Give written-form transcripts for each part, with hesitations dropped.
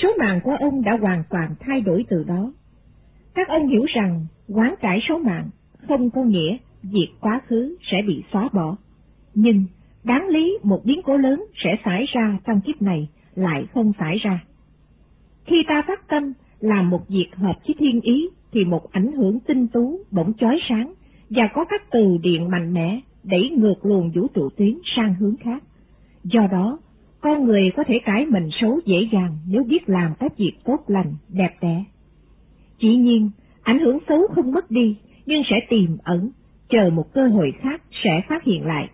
số mạng của ông đã hoàn toàn thay đổi từ đó. Các ông hiểu rằng hoán cải số mạng không có nghĩa việc quá khứ sẽ bị xóa bỏ, nhưng đáng lý một biến cố lớn sẽ xảy ra trong kiếp này lại không xảy ra. Khi ta phát tâm làm một việc hợp với thiên ý thì một ảnh hưởng tinh tú bỗng chói sáng và có các từ điện mạnh mẽ đẩy ngược luồng vũ trụ tuyến sang hướng khác. Do đó, con người có thể cải mệnh số dễ dàng nếu biết làm các việc tốt lành, đẹp đẽ. Chỉ nhiên, ảnh hưởng xấu không mất đi, nhưng sẽ tiềm ẩn, chờ một cơ hội khác sẽ phát hiện lại.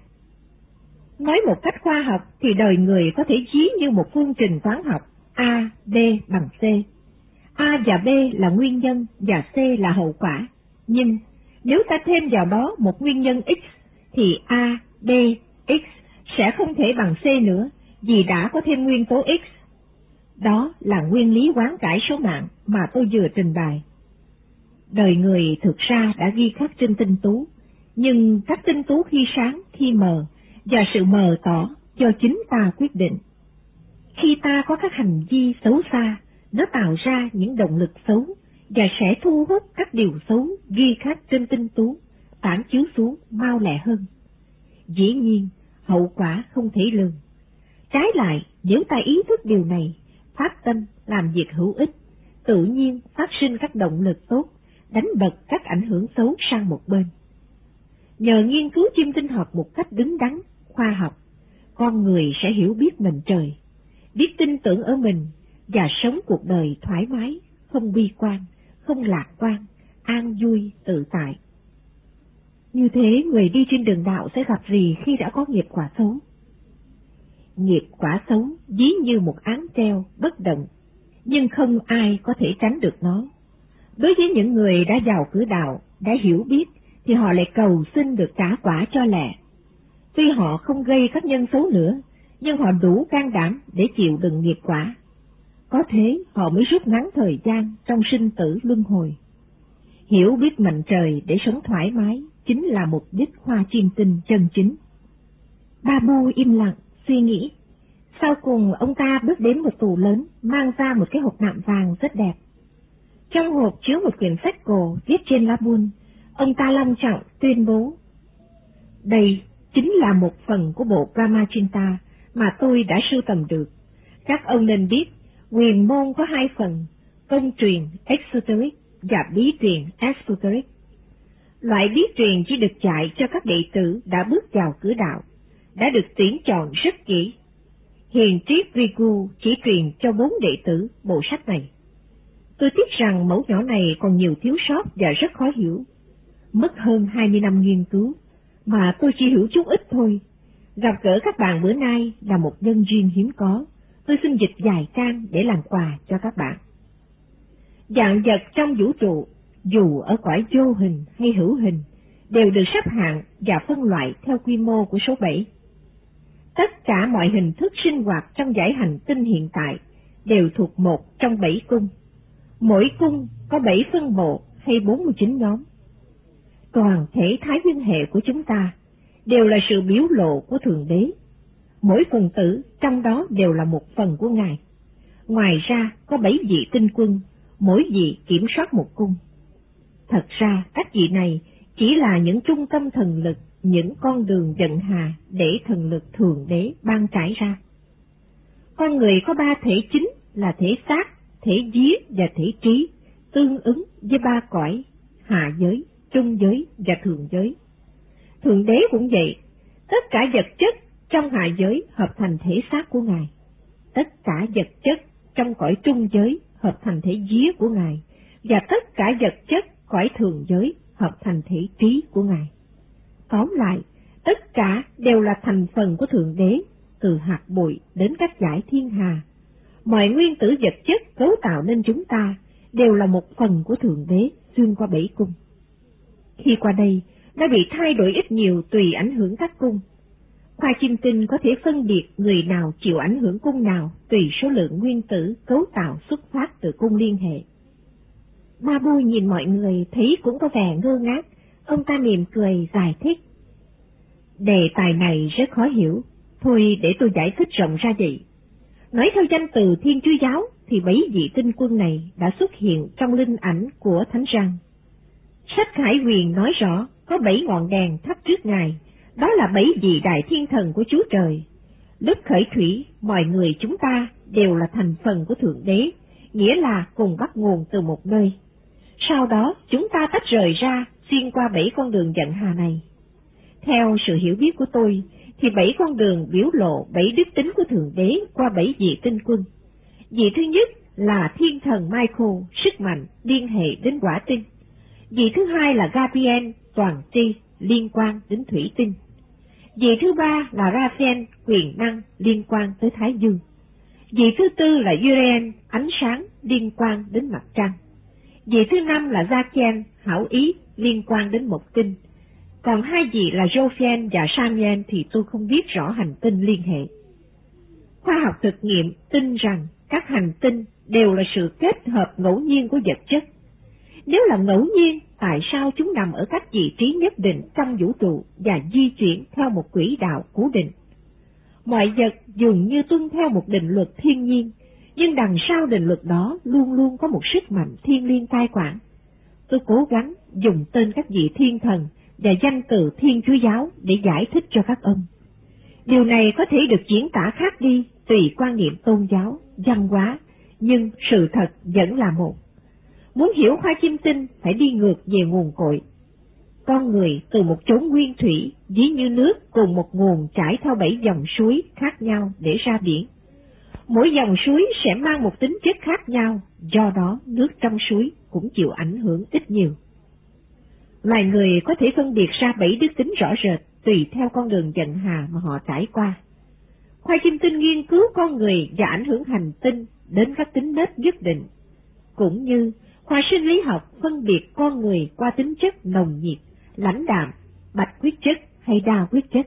Nói một cách khoa học thì đời người có thể ví như một phương trình toán học A, B bằng C. A và B là nguyên nhân và C là hậu quả. Nhưng nếu ta thêm vào đó một nguyên nhân X thì A, B, X sẽ không thể bằng C nữa vì đã có thêm nguyên tố X. Đó là nguyên lý hoán cải số mạng mà tôi vừa trình bày. Đời người thực ra đã ghi khắc trên tinh tú, nhưng các tinh tú khi sáng, khi mờ, và sự mờ tỏ do chính ta quyết định. Khi ta có các hành vi xấu xa, nó tạo ra những động lực xấu và sẽ thu hút các điều xấu ghi khắc trên tinh tú, phản chiếu xuống mau lẹ hơn. Dĩ nhiên, hậu quả không thể lường. Trái lại, nếu ta ý thức điều này, phát tâm làm việc hữu ích, tự nhiên phát sinh các động lực tốt, đánh bật các ảnh hưởng xấu sang một bên. Nhờ nghiên cứu chiêm tinh học một cách đứng đắn, khoa học, con người sẽ hiểu biết mình trời, biết tin tưởng ở mình và sống cuộc đời thoải mái, không bi quan, không lạc quan, an vui, tự tại. Như thế, người đi trên đường đạo sẽ gặp gì khi đã có nghiệp quả xấu? Nghiệp quả xấu ví như một áng treo bất động, nhưng không ai có thể tránh được nó. Đối với những người đã vào cửa đạo, đã hiểu biết, thì họ lại cầu xin được trả quả cho lẹ. Tuy họ không gây các nhân xấu nữa, nhưng họ đủ can đảm để chịu đựng nghiệp quả. Có thế họ mới rút ngắn thời gian trong sinh tử luân hồi. Hiểu biết mệnh trời để sống thoải mái chính là mục đích Hoa Chiêm Tinh chân chính. Ba Bu im lặng, suy nghĩ. Sau cùng ông ta bước đến một tủ lớn, mang ra một cái hộp nạm vàng rất đẹp. Trong hộp chứa một quyển sách cổ viết trên lá buôn. Ông ta long trọng tuyên bố: đây chính là một phần của bộ Brahmachinta mà tôi đã sưu tầm được. Các ông nên biết, huyền môn có hai phần, công truyền exoteric và bí truyền esoteric. Loại bí truyền chỉ được dạy cho các đệ tử đã bước vào cửa đạo, đã được tuyển chọn rất kỹ. Hiền triết Rigu chỉ truyền cho 4 đệ tử bộ sách này. Tôi tiếc rằng mẫu nhỏ này còn nhiều thiếu sót và rất khó hiểu. Mất hơn 20 năm nghiên cứu, mà tôi chỉ hiểu chút ít thôi. Gặp gỡ các bạn bữa nay là một nhân duyên hiếm có, tôi xin dịch vài trang để làm quà cho các bạn. Vạn vật trong vũ trụ, dù ở cõi vô hình hay hữu hình, đều được xếp hạng và phân loại theo quy mô của số 7. Tất cả mọi hình thức sinh hoạt trong dải hành tinh hiện tại đều thuộc một trong 7 cung. Mỗi cung có 7 phân bộ hay 49 nhóm. Toàn thể thái nguyên hệ của chúng ta đều là sự biểu lộ của Thượng Đế. Mỗi phần tử trong đó đều là một phần của Ngài. Ngoài ra có 7 vị tinh quân, mỗi vị kiểm soát một cung. Thật ra các vị này chỉ là những trung tâm thần lực, những con đường vận hà để thần lực Thượng Đế ban trải ra. Con người có 3 thể chính là thể xác, thể vía và thể trí, tương ứng với 3 cõi, hạ giới, trung giới và thượng giới. Thượng Đế cũng vậy, tất cả vật chất trong hạ giới hợp thành thể xác của Ngài, tất cả vật chất trong cõi trung giới hợp thành thể vía của Ngài, và tất cả vật chất cõi thượng giới hợp thành thể trí của Ngài. Tóm lại, tất cả đều là thành phần của Thượng Đế, từ hạt bụi đến các dải thiên hà. Mọi nguyên tử vật chất cấu tạo nên chúng ta đều là một phần của Thượng Đế xuyên qua 7 cung. Khi qua đây, nó bị thay đổi ít nhiều tùy ảnh hưởng các cung. Khoa Chiêm Tinh có thể phân biệt người nào chịu ảnh hưởng cung nào tùy số lượng nguyên tử cấu tạo xuất phát từ cung liên hệ. Ba Bu nhìn mọi người thấy cũng có vẻ ngơ ngác, ông ta mỉm cười giải thích. Đề tài này rất khó hiểu, thôi để tôi giải thích rộng ra vậy. Nói theo danh từ Thiên Chúa giáo thì 7 vị tinh quân này đã xuất hiện trong linh ảnh của Thánh Răng. Sách Khải Huyền nói rõ có 7 ngọn đèn thắp trước Ngài, đó là 7 vị đại thiên thần của Chúa Trời. Lúc khởi thủy, mọi người chúng ta đều là thành phần của Thượng Đế, nghĩa là cùng bắt nguồn từ một nơi. Sau đó chúng ta tách rời ra, xuyên qua 7 con đường giận hà này. Theo sự hiểu biết của tôi, thì 7 con đường biểu lộ 7 đức tính của Thượng Đế qua 7 vị tinh quân. Vị thứ nhất là thiên thần Michael, sức mạnh, liên hệ đến quả tinh. Vị thứ hai là Gabriel, toàn tri, liên quan đến thủy tinh. Vị thứ ba là Raphael, quyền năng, liên quan tới Thái Dương. Vị thứ tư là Uriel, ánh sáng, liên quan đến mặt trăng. Vị thứ năm là Zachiel, hảo ý, liên quan đến một tinh. Còn 2 vị là Jophiel và Samuel thì tôi không biết rõ hành tinh liên hệ. Khoa học thực nghiệm tin rằng các hành tinh đều là sự kết hợp ngẫu nhiên của vật chất. Nếu là ngẫu nhiên, tại sao chúng nằm ở các vị trí nhất định trong vũ trụ và di chuyển theo một quỹ đạo cố định? Mọi vật dường như tuân theo một định luật thiên nhiên, nhưng đằng sau định luật đó luôn luôn có một sức mạnh thiêng liêng cai quản. Tôi cố gắng dùng tên các vị thiên thần và danh từ Thiên Chúa giáo để giải thích cho các ông. Điều này có thể được diễn tả khác đi tùy quan niệm tôn giáo, văn hóa, nhưng sự thật vẫn là một. Muốn hiểu khoa chiêm tinh phải đi ngược về nguồn cội. Con người từ một chốn nguyên thủy, ví như nước cùng một nguồn chảy theo 7 dòng suối khác nhau để ra biển. Mỗi dòng suối sẽ mang một tính chất khác nhau, do đó nước trong suối cũng chịu ảnh hưởng ít nhiều. Loài người có thể phân biệt ra 7 đức tính rõ rệt tùy theo con đường giận hà mà họ trải qua. Khoa chiêm tinh nghiên cứu con người và ảnh hưởng hành tinh đến các tính nết nhất định, cũng như khoa sinh lý học phân biệt con người qua tính chất nồng nhiệt, lãnh đạm, bạch huyết chất hay đa huyết chất.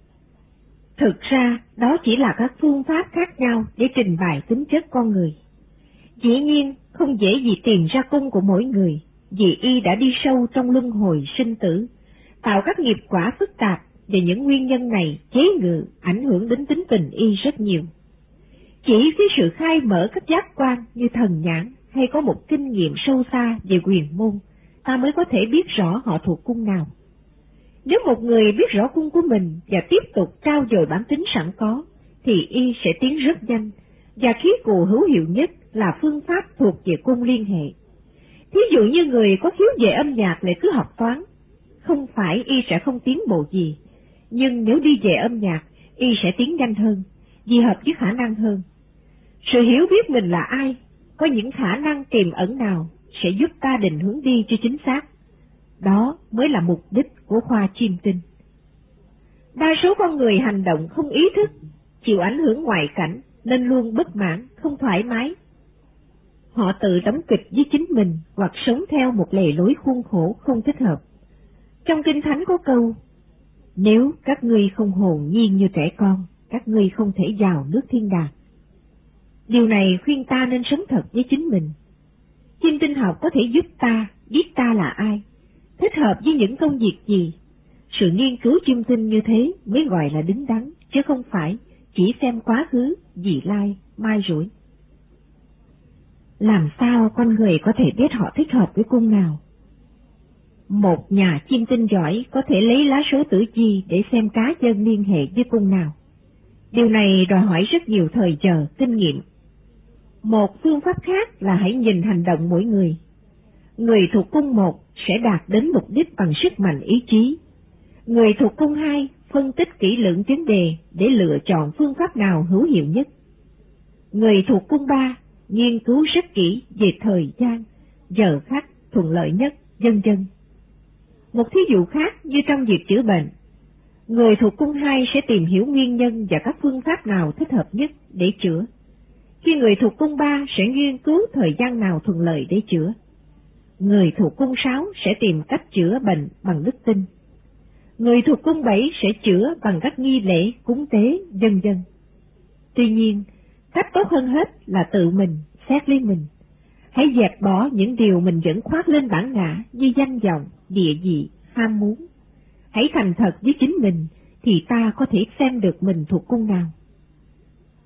Thực ra, đó chỉ là các phương pháp khác nhau để trình bày tính chất con người. Dĩ nhiên, không dễ gì tìm ra cung của mỗi người, vì y đã đi sâu trong luân hồi sinh tử, tạo các nghiệp quả phức tạp, và những nguyên nhân này chế ngự, ảnh hưởng đến tính tình y rất nhiều. Chỉ với sự khai mở các giác quan như thần nhãn hay có một kinh nghiệm sâu xa về quyền môn, ta mới có thể biết rõ họ thuộc cung nào. Nếu một người biết rõ cung của mình và tiếp tục trau dồi bản tính sẵn có, thì y sẽ tiến rất nhanh, và khí cụ hữu hiệu nhất là phương pháp thuộc về cung liên hệ. Thí dụ như người có khiếu về âm nhạc lại cứ học toán, không phải y sẽ không tiến bộ gì, nhưng nếu đi về âm nhạc, y sẽ tiến nhanh hơn, vì hợp với khả năng hơn. Sự hiểu biết mình là ai, có những khả năng tiềm ẩn nào sẽ giúp ta định hướng đi cho chính xác. Đó mới là mục đích của khoa chiêm tinh. Đa số con người hành động không ý thức, chịu ảnh hưởng ngoại cảnh nên luôn bất mãn, không thoải mái. Họ tự đóng kịch với chính mình hoặc sống theo một lề lối khuôn khổ không thích hợp. Trong Kinh Thánh có câu, nếu các ngươi không hồn nhiên như trẻ con, các ngươi không thể vào nước thiên đàng. Điều này khuyên ta nên sống thật với chính mình. Chiêm tinh học có thể giúp ta biết ta là ai, thích hợp với những công việc gì. Sự nghiên cứu chiêm tinh như thế mới gọi là đứng đắn, chứ không phải chỉ xem quá khứ, vị lai, mai rủi. Làm sao con người có thể biết họ thích hợp với cung nào? Một nhà chiêm tinh giỏi có thể lấy lá số tử vi để xem cá nhân liên hệ với cung nào. Điều này đòi hỏi rất nhiều thời giờ, kinh nghiệm. Một phương pháp khác là hãy nhìn hành động mỗi người. Người thuộc cung 1 sẽ đạt đến mục đích bằng sức mạnh ý chí. Người thuộc cung 2 phân tích kỹ lưỡng vấn đề để lựa chọn phương pháp nào hữu hiệu nhất. Người thuộc cung 3 nghiên cứu rất kỹ về thời gian, giờ khắc thuận lợi nhất, vân vân. Một thí dụ khác như trong việc chữa bệnh, người thuộc cung 2 sẽ tìm hiểu nguyên nhân và các phương pháp nào thích hợp nhất để chữa. Khi người thuộc cung 3 sẽ nghiên cứu thời gian nào thuận lợi để chữa. Người thuộc cung 6 sẽ tìm cách chữa bệnh bằng đức tin. Người thuộc cung 7 sẽ chữa bằng các nghi lễ, cúng tế, vân vân. Tuy nhiên, cách tốt hơn hết là tự mình, xét lý mình. Hãy dẹp bỏ những điều mình vẫn khoác lên bản ngã như danh vọng, địa vị, ham muốn. Hãy thành thật với chính mình, thì ta có thể xem được mình thuộc cung nào.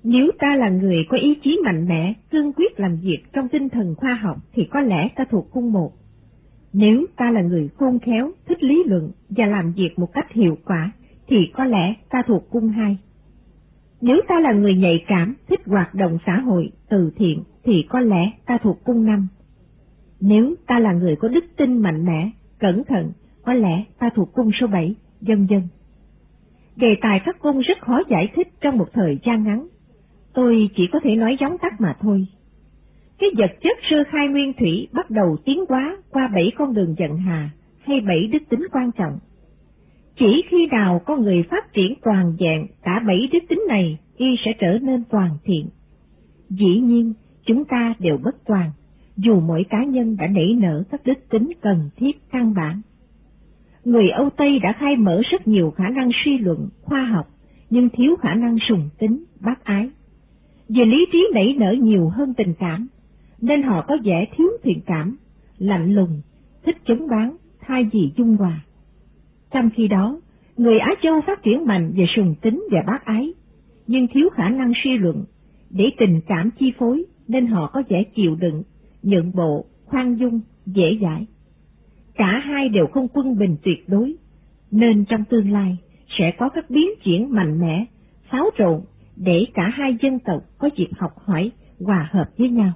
Nếu ta là người có ý chí mạnh mẽ, cương quyết làm việc trong tinh thần khoa học thì có lẽ ta thuộc cung 1. Nếu ta là người khôn khéo, thích lý luận và làm việc một cách hiệu quả thì có lẽ ta thuộc cung 2. Nếu ta là người nhạy cảm, thích hoạt động xã hội, từ thiện thì có lẽ ta thuộc cung 5. Nếu ta là người có đức tin mạnh mẽ, cẩn thận, có lẽ ta thuộc cung số 7, vân vân. Đề tài các cung rất khó giải thích trong một thời gian ngắn. Tôi chỉ có thể nói vắn tắt mà thôi. Cái vật chất sơ khai nguyên thủy bắt đầu tiến hóa qua 7 con đường vận hà hay 7 đức tính quan trọng. Chỉ khi nào con người phát triển toàn vẹn cả 7 đức tính này, y sẽ trở nên toàn thiện. Dĩ nhiên, chúng ta đều bất toàn, dù mỗi cá nhân đã nảy nở các đức tính cần thiết căn bản. Người Âu Tây đã khai mở rất nhiều khả năng suy luận, khoa học, nhưng thiếu khả năng sùng tính, bác ái. Vì lý trí nảy nở nhiều hơn tình cảm, nên họ có vẻ thiếu thiện cảm, lạnh lùng, thích chống bán, thay vì dung hòa. Trong khi đó, người Á Châu phát triển mạnh về sùng tính và bác ái, nhưng thiếu khả năng suy luận, để tình cảm chi phối, nên họ có vẻ chịu đựng, nhượng bộ, khoan dung, dễ dãi. Cả hai đều không quân bình tuyệt đối, nên trong tương lai sẽ có các biến chuyển mạnh mẽ, xáo trộn để cả hai dân tộc có dịp học hỏi, hòa hợp với nhau.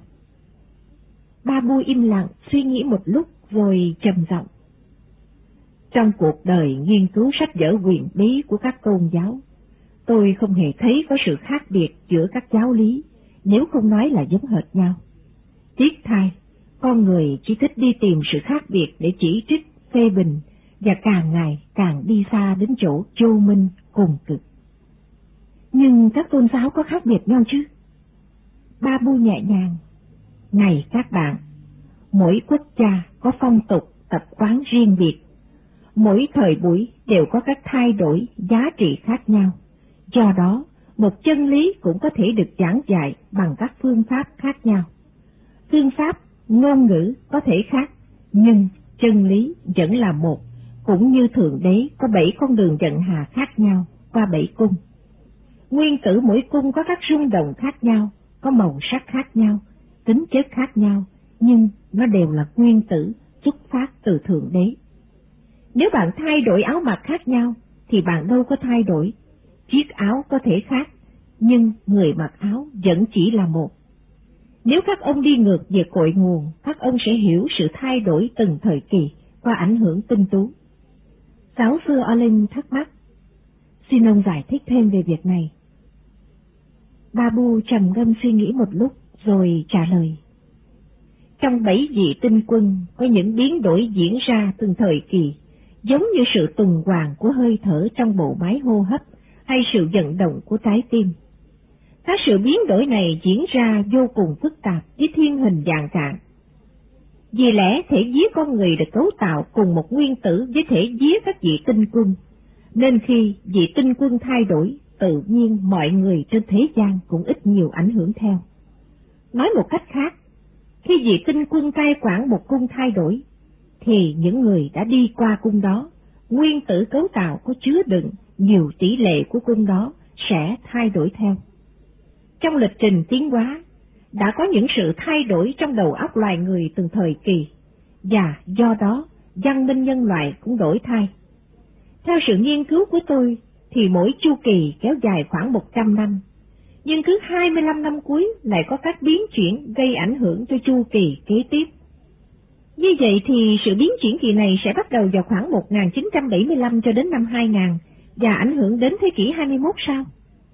Babu im lặng suy nghĩ một lúc rồi trầm giọng. Trong cuộc đời nghiên cứu sách vở huyền bí của các tôn giáo, tôi không hề thấy có sự khác biệt giữa các giáo lý, nếu không nói là giống hệt nhau. Tiếc thay, con người chỉ thích đi tìm sự khác biệt để chỉ trích, phê bình, và càng ngày càng đi xa đến chỗ vô minh cùng cực. Nhưng các tôn giáo có khác biệt nhau chứ? Babu nhẹ nhàng. Này các bạn, mỗi quốc gia có phong tục, tập quán riêng biệt. Mỗi thời buổi đều có các thay đổi, giá trị khác nhau. Do đó, một chân lý cũng có thể được giảng dạy bằng các phương pháp khác nhau. Phương pháp, ngôn ngữ có thể khác, nhưng chân lý vẫn là một, cũng như Thượng Đế có 7 con đường vận hà khác nhau qua 7 cung. Nguyên tử mỗi cung có các rung động khác nhau, có màu sắc khác nhau, tính chất khác nhau, nhưng nó đều là nguyên tử xuất phát từ Thượng Đế. Nếu bạn thay đổi áo mặc khác nhau, thì bạn đâu có thay đổi. Chiếc áo có thể khác, nhưng người mặc áo vẫn chỉ là một. Nếu các ông đi ngược về cội nguồn, các ông sẽ hiểu sự thay đổi từng thời kỳ qua ảnh hưởng tinh tú. Giáo sư Olin thắc mắc. Xin ông giải thích thêm về việc này. Babu trầm ngâm suy nghĩ một lúc rồi trả lời. Trong 7 vị tinh quân có những biến đổi diễn ra từng thời kỳ, giống như sự tuần hoàn của hơi thở trong bộ máy hô hấp hay sự vận động của trái tim. Các sự biến đổi này diễn ra vô cùng phức tạp với thiên hình vạn trạng. Vì lẽ thể vía con người được cấu tạo cùng một nguyên tử với thể vía các vị tinh quân, nên khi vị tinh quân thay đổi, tự nhiên mọi người trên thế gian cũng ít nhiều ảnh hưởng theo. Nói một cách khác, khi vị tinh quân cai quản một cung thay đổi, thì những người đã đi qua cung đó, nguyên tử cấu tạo có chứa đựng nhiều tỷ lệ của cung đó sẽ thay đổi theo. Trong lịch trình tiến hóa, đã có những sự thay đổi trong đầu óc loài người từng thời kỳ, và do đó văn minh nhân loại cũng đổi thay. Theo sự nghiên cứu của tôi, thì mỗi chu kỳ kéo dài khoảng 100 năm, nhưng cứ 25 năm cuối lại có các biến chuyển gây ảnh hưởng cho chu kỳ kế tiếp. Như vậy thì sự biến chuyển kỳ này sẽ bắt đầu vào khoảng 1975 cho đến năm 2000 và ảnh hưởng đến thế kỷ 21 sao?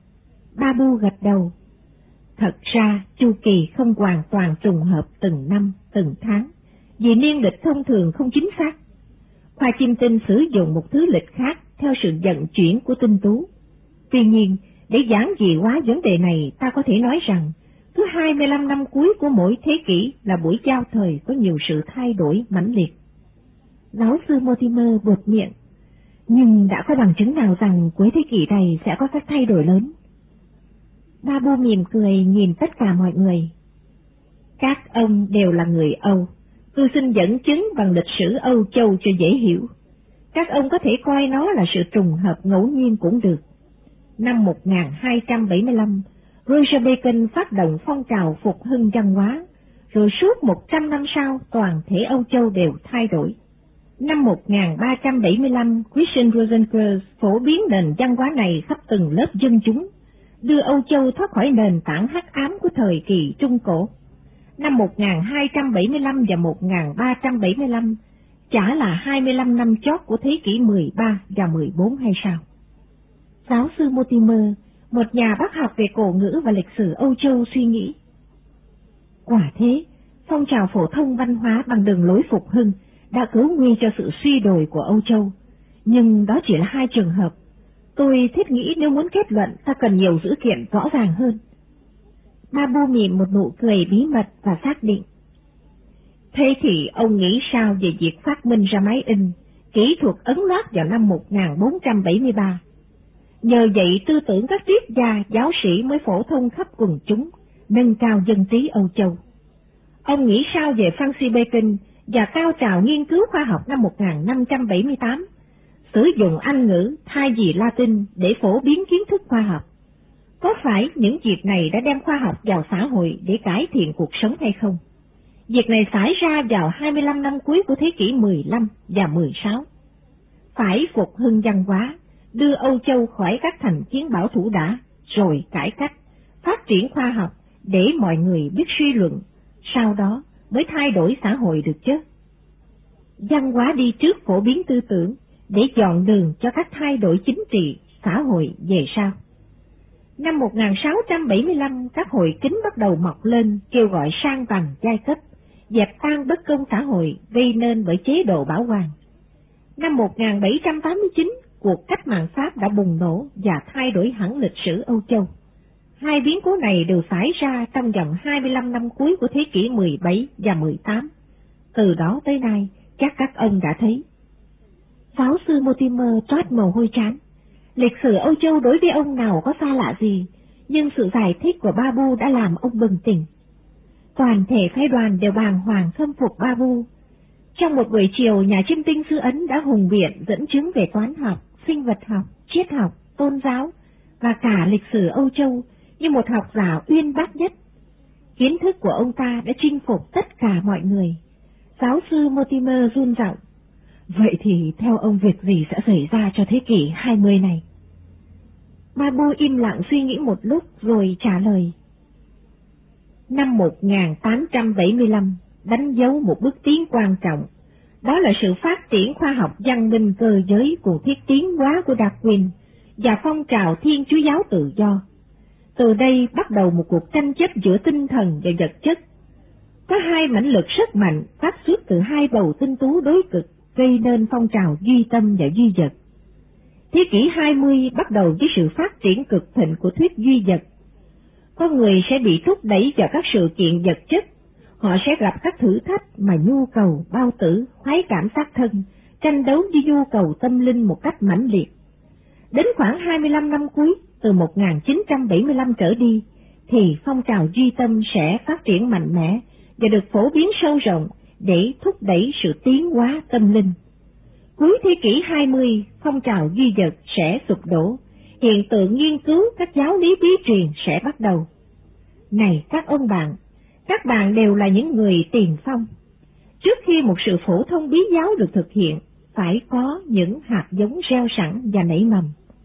Babu gật đầu. Thật ra chu kỳ không hoàn toàn trùng hợp từng năm, từng tháng, vì niên lịch thông thường không chính xác. Khoa chiêm tinh sử dụng một thứ lịch khác theo sự vận chuyển của tinh tú. Tuy nhiên, để giản dị hóa vấn đề này, ta có thể nói rằng cứ 25 năm cuối của mỗi thế kỷ là buổi giao thời có nhiều sự thay đổi mãnh liệt. Giáo sư Mortimer buột miệng, nhưng đã có bằng chứng nào rằng cuối thế kỷ này sẽ có các thay đổi lớn? Babu mỉm cười nhìn tất cả mọi người. Các ông đều là người Âu, tôi xin dẫn chứng bằng lịch sử Âu Châu cho dễ hiểu. Các ông có thể coi nó là sự trùng hợp ngẫu nhiên cũng được. Năm 1275, Roger Bacon phát động phong trào phục hưng văn hóa, rồi suốt 100 năm sau toàn thể Âu Châu đều thay đổi. Năm 1375, Christian Rosenkreuz phổ biến nền văn hóa này khắp từng lớp dân chúng, đưa Âu Châu thoát khỏi nền tảng hắc ám của thời kỳ Trung Cổ. Năm 1275 và 1375 chả là 25 năm chót của thế kỷ 13 và 14 hay sao? Giáo sư Mortimer, một nhà bác học về cổ ngữ và lịch sử Âu Châu suy nghĩ. Quả thế, phong trào phổ thông văn hóa bằng đường lối phục hưng đã cứu nguy cho sự suy đồi của Âu Châu, nhưng đó chỉ là hai trường hợp. Tôi thiết nghĩ nếu muốn kết luận ta cần nhiều dữ kiện rõ ràng hơn. Babu mỉm một nụ cười bí mật và xác định. Thế thì ông nghĩ sao về việc phát minh ra máy in, kỹ thuật ấn loát vào năm 1473? Nhờ vậy tư tưởng các triết gia, giáo sĩ mới phổ thông khắp quần chúng, nâng cao dân trí Âu Châu. Ông nghĩ sao về Francis Bacon và cao trào nghiên cứu khoa học năm 1578, sử dụng Anh ngữ thay vì Latin để phổ biến kiến thức khoa học? Có phải những việc này đã đem khoa học vào xã hội để cải thiện cuộc sống hay không? Việc này xảy ra vào 25 năm cuối của thế kỷ 15 và 16. Phải phục hưng văn hóa, đưa Âu Châu khỏi các thành kiến bảo thủ đã, rồi cải cách, phát triển khoa học để mọi người biết suy luận, sau đó mới thay đổi xã hội được chứ. Văn hóa đi trước phổ biến tư tưởng để dọn đường cho các thay đổi chính trị, xã hội về sau. Năm 1675, các hội kính bắt đầu mọc lên kêu gọi sang bằng giai cấp, dẹp tan bất công xã hội gây nên bởi chế độ bảo hoàng. Năm 1789, cuộc cách mạng Pháp đã bùng nổ và thay đổi hẳn lịch sử Âu Châu. Hai biến cố này đều xảy ra trong vòng 25 năm cuối của thế kỷ 17 và 18. Từ đó tới nay, chắc các ông đã thấy. Giáo sư Mortimer toát mồ hôi trán. Lịch sử Âu Châu đối với ông nào có xa lạ gì, nhưng sự giải thích của Babu đã làm ông bừng tỉnh. Toàn thể phái đoàn đều bàng hoàng khâm phục Babu. Trong một buổi chiều, nhà chiêm tinh xứ Ấn đã hùng biện dẫn chứng về toán học, sinh vật học, triết học, tôn giáo và cả lịch sử Âu Châu như một học giả uyên bác nhất. Kiến thức của ông ta đã chinh phục tất cả mọi người. Giáo sư Mortimer run giọng. Vậy thì theo ông việc gì sẽ xảy ra cho thế kỷ 20 này? Babu im lặng suy nghĩ một lúc rồi trả lời. Năm 1875 đánh dấu một bước tiến quan trọng. Đó là sự phát triển khoa học văn minh cơ giới cùng thiết tiến hóa của Darwin và phong trào Thiên Chúa giáo tự do. Từ đây bắt đầu một cuộc tranh chấp giữa tinh thần và vật chất. Có hai mãnh lực rất mạnh phát xuất từ hai bầu tinh tú đối cực, gây nên phong trào duy tâm và duy vật. Thế kỷ 20 bắt đầu với sự phát triển cực thịnh của thuyết duy vật. Con người sẽ bị thúc đẩy vào các sự kiện vật chất, họ sẽ gặp các thử thách mà nhu cầu bao tử, khoái cảm xác thân, tranh đấu với nhu cầu tâm linh một cách mãnh liệt. Đến khoảng 25 năm cuối, từ 1975 trở đi, thì phong trào duy tâm sẽ phát triển mạnh mẽ và được phổ biến sâu rộng để thúc đẩy sự tiến hóa tâm linh. Cuối thế kỷ 20, phong trào duy vật sẽ sụp đổ, hiện tượng nghiên cứu các giáo lý bí truyền sẽ bắt đầu. Này các bạn đều là những người tiền phong. Trước khi một sự phổ thông bí giáo được thực hiện, phải có những hạt giống gieo sẵn và nảy mầm.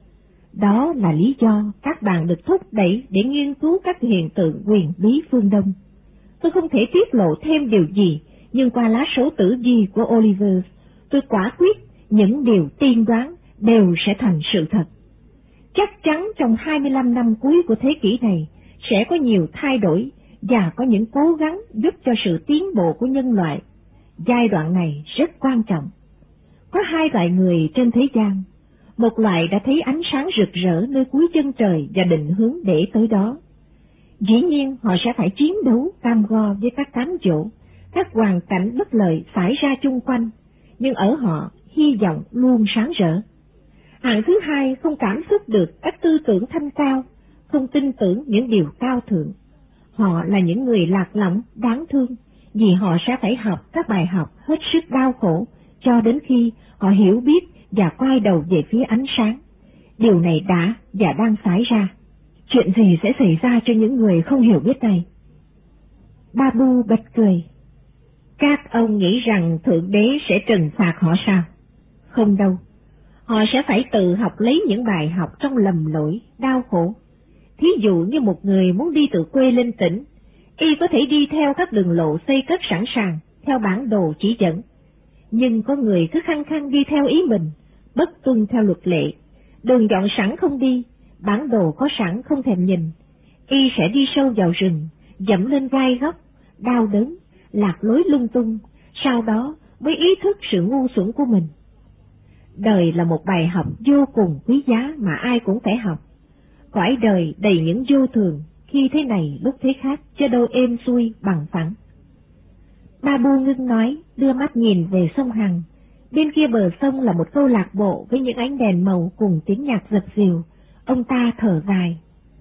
Đó là lý do các bạn được thúc đẩy để nghiên cứu các hiện tượng huyền bí phương Đông. Tôi không thể tiết lộ thêm điều gì, nhưng qua lá số tử vi của Oliver, tôi quả quyết những điều tiên đoán đều sẽ thành sự thật. Chắc chắn trong 25 năm cuối của thế kỷ này sẽ có nhiều thay đổi và có những cố gắng giúp cho sự tiến bộ của nhân loại. Giai đoạn này rất quan trọng. Có hai loại người trên thế gian. Một loại đã thấy ánh sáng rực rỡ nơi cuối chân trời và định hướng để tới đó. Dĩ nhiên họ sẽ phải chiến đấu cam go với các cám dỗ, các hoàn cảnh bất lợi xảy ra chung quanh, nhưng ở họ hy vọng luôn sáng rỡ. Hạng thứ hai không cảm xúc được các tư tưởng thanh cao, không tin tưởng những điều cao thượng. Họ là những người lạc lõng, đáng thương, vì họ sẽ phải học các bài học hết sức đau khổ, cho đến khi họ hiểu biết và quay đầu về phía ánh sáng. Điều này đã và đang xảy ra. Chuyện gì sẽ xảy ra cho những người không hiểu biết này? Babu bật cười. Các ông nghĩ rằng Thượng Đế sẽ trừng phạt họ sao? Không đâu. Họ sẽ phải tự học lấy những bài học trong lầm lỗi, đau khổ. Thí dụ như một người muốn đi từ quê lên tỉnh, y có thể đi theo các đường lộ xây cất sẵn sàng, theo bản đồ chỉ dẫn. Nhưng có người cứ khăng khăng đi theo ý mình, bất tuân theo luật lệ, đường dọn sẵn không đi, bản đồ có sẵn không thèm nhìn. Y sẽ đi sâu vào rừng, dẫm lên gai góc, đau đớn, lạc lối lung tung, sau đó mới ý thức sự ngu xuẩn của mình. Đời là một bài học vô cùng quý giá mà ai cũng phải học. Cõi đời đầy những vô thường, khi thế này lúc thế khác, cho đâu êm xuôi bằng phẳng. Babu ngưng nói, đưa mắt nhìn về sông Hằng. Bên kia bờ sông là một câu lạc bộ với những ánh đèn màu cùng tiếng nhạc dập dìu. Ông ta thở dài.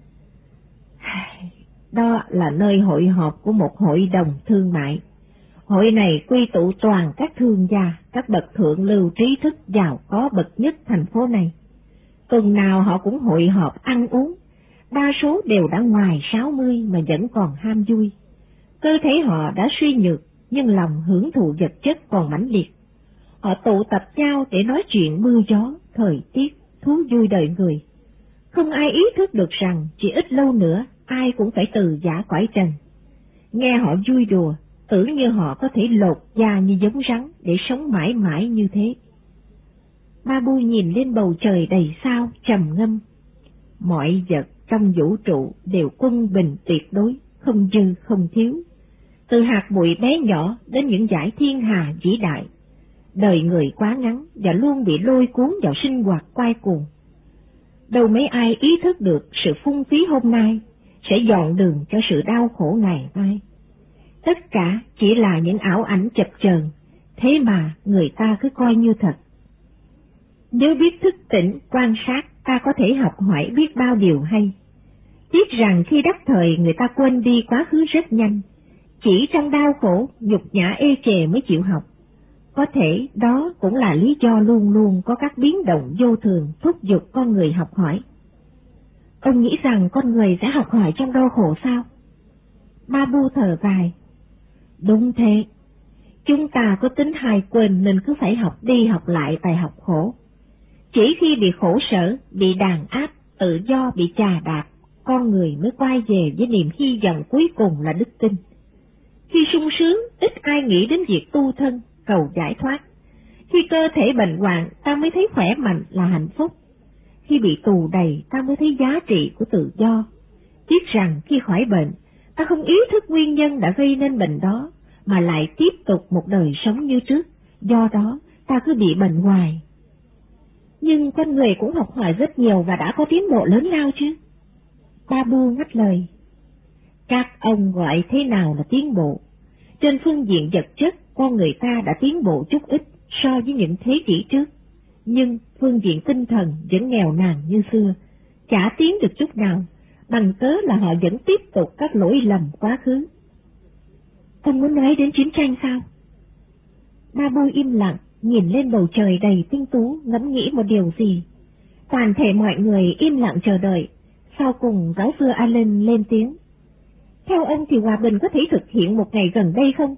Đó là nơi hội họp của một hội đồng thương mại. Hội này quy tụ toàn các thương gia, các bậc thượng lưu trí thức giàu có bậc nhất thành phố này. Tuần nào họ cũng hội họp ăn uống, đa số đều đã ngoài 60 mà vẫn còn ham vui. Cơ thể họ đã suy nhược, nhưng lòng hưởng thụ vật chất còn mãnh liệt. Họ tụ tập nhau để nói chuyện mưa gió, thời tiết, thú vui đời người. Không ai ý thức được rằng chỉ ít lâu nữa ai cũng phải từ giã cõi trần. Nghe họ vui đùa, tưởng như họ có thể lột da như giống rắn để sống mãi mãi như thế. Babu nhìn lên bầu trời đầy sao, trầm ngâm. Mọi vật trong vũ trụ đều quân bình tuyệt đối, không dư không thiếu. Từ hạt bụi bé nhỏ đến những dải thiên hà vĩ đại. Đời người quá ngắn và luôn bị lôi cuốn vào sinh hoạt quay cuồng. Đâu mấy ai ý thức được sự phung phí hôm nay sẽ dọn đường cho sự đau khổ ngày mai. Tất cả chỉ là những ảo ảnh chập chờn, thế mà người ta cứ coi như thật. Nếu biết thức tỉnh, quan sát, ta có thể học hỏi biết bao điều hay. Tiếc rằng khi đắc thời người ta quên đi quá khứ rất nhanh, chỉ trong đau khổ, nhục nhã ê chề mới chịu học. Có thể đó cũng là lý do luôn luôn có các biến động vô thường thúc giục con người học hỏi. Ông nghĩ rằng con người sẽ học hỏi trong đau khổ sao? Babu thở dài. Đúng thế, chúng ta có tính hay quên nên cứ phải học đi học lại bài học khổ. Chỉ khi bị khổ sở, bị đàn áp, tự do bị chà đạp, con người mới quay về với niềm hy vọng cuối cùng là đức tin. Khi sung sướng, ít ai nghĩ đến việc tu thân, cầu giải thoát. Khi cơ thể bệnh hoạn, ta mới thấy khỏe mạnh là hạnh phúc. Khi bị tù đầy, ta mới thấy giá trị của tự do. Tiếc rằng khi khỏi bệnh, ta không ý thức nguyên nhân đã gây nên bệnh đó, mà lại tiếp tục một đời sống như trước, do đó ta cứ bị bệnh hoài. Nhưng con người cũng học hỏi rất nhiều và đã có tiến bộ lớn lao chứ? Babu ngắt lời. Các ông gọi thế nào là tiến bộ? Trên phương diện vật chất, con người ta đã tiến bộ chút ít so với những thế kỷ trước, nhưng phương diện tinh thần vẫn nghèo nàn như xưa, chả tiến được chút nào, bằng cớ là họ vẫn tiếp tục các lỗi lầm quá khứ. Ông muốn nói đến chiến tranh sao? Babu im lặng, nhìn lên bầu trời đầy tinh tú, ngẫm nghĩ một điều gì. Toàn thể mọi người im lặng chờ đợi, sau cùng giáo sư Allen lên tiếng. Theo ông thì hòa bình có thể thực hiện một ngày gần đây không?